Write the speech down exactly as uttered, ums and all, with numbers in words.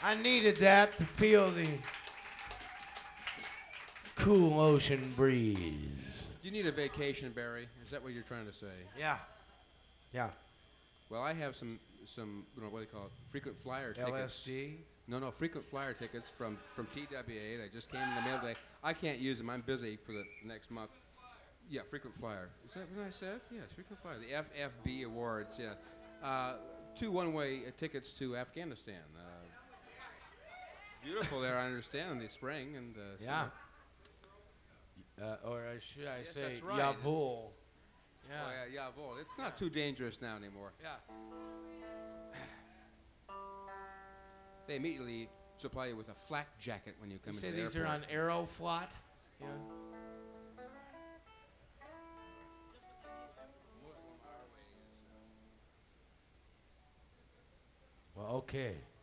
I needed that to feel the cool ocean breeze. You need a vacation, Barry. Is that what you're trying to say? Yeah. Yeah. Well, I have some, some you know, what do you call it? Frequent flyer tickets. L S D? No, no, frequent flyer tickets from, from T W A. They just came in the mail today. I can't use them. I'm busy for the next month. Yeah, frequent flyer. Is that what I said? Yes, frequent flyer. The F F B Awards, yeah. Uh, two one-way uh, tickets to Afghanistan. Uh, beautiful there, I understand, in the spring. And uh, Yeah. Uh, or uh, should I yes, say, that's right. Yavul. Yeah. Oh, yeah, yeah, well, it's not too dangerous now anymore. Yeah. They immediately supply you with a flak jacket when you come You into say the these airport. are on Aeroflot? Yeah. Well, okay.